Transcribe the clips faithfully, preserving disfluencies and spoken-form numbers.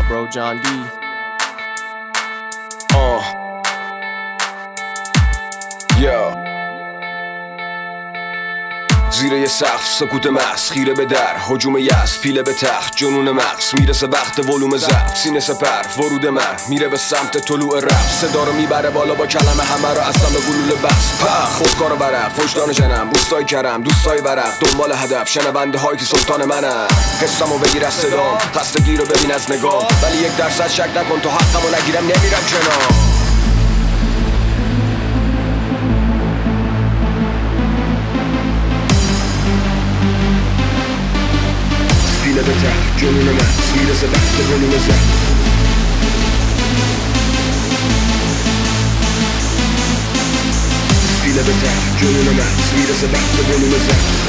bro, John D. آه یا زیر یه سقف سکوت محض خیره به در هجوم یأس پیله به تخت جنون مغز میرسه وقت ولوم ضعف سینه سپر ورود من میره به سمت طلوع رفت صدا رو میبره بالا با کلمه همه رو اصلا به گلوله بس پخ خودکار و برق وجدان جنم بوستای کرم دوستای ورق دنبال هدف شنونده هایی که سلطان منم قصه‌مو بگیر از صدام خستگی رو ببین از نگاه ولی یک درصد شک نکن تو حقمو نگیرم نمیرم کنار پیله به تخت جنون من میرسه وقت ولوم ضعف پیله به تخت جنون من میرسه وقت ولوم ضعف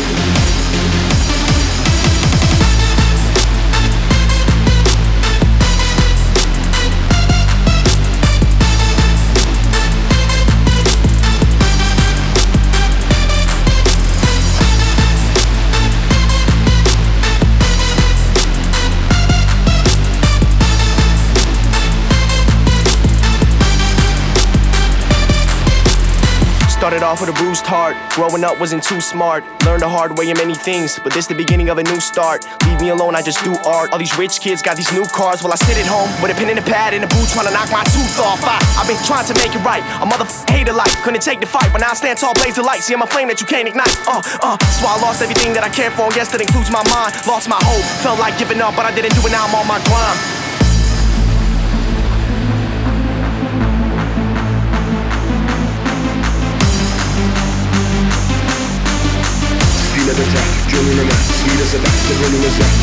Started off with a bruised heart. Growing up wasn't too smart. Learned the hard way in many things, but this the beginning of a new start. Leave me alone, I just do art. All these rich kids got these new cars while I sit at home with a pen and a pad in a booth trying to knock my tooth off. I, I've been trying to make it right. A motherfucker hated life, couldn't take the fight, but now I stand tall, blaze the light. See I'm a flame that you can't ignite. Uh, uh, so I lost everything that I cared for. Yes, that includes my mind. Lost my hope, felt like giving up, but I didn't do it. Now I'm on my grind. پیله به تخت جنون من میرسه وقت ولوم ضعف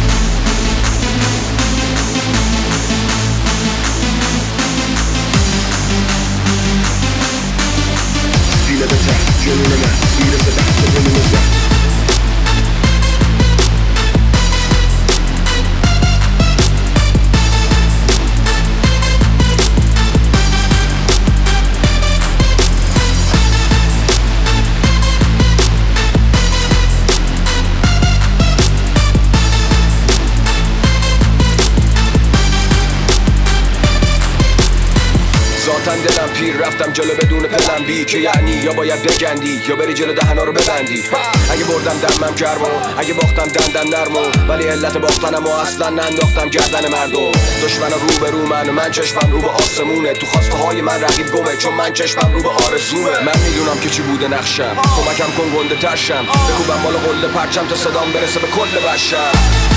پیله به تخت جنون من میرسه وقت ولوم ضعف ذاتن دلم پیر رفتم جلو بدون پلن بی که یعنی یا باید بگندی یا بری جلو دهنا رو ببندی اگه بردم دمم گرمو اگه باختم دندن نرمو ولی علت باختنم و اصلا ننداختم گردن مردم دشمن رو به رو من و من چشمم رو به آسمونه تو خواسته های من رقیب گمه چون من چشمم رو به آرزومه من میدونم که چی بوده نقشم کمکم کن گنده ترشم بکوبم بالا قله پرچم تا صدام برسه به کل بشر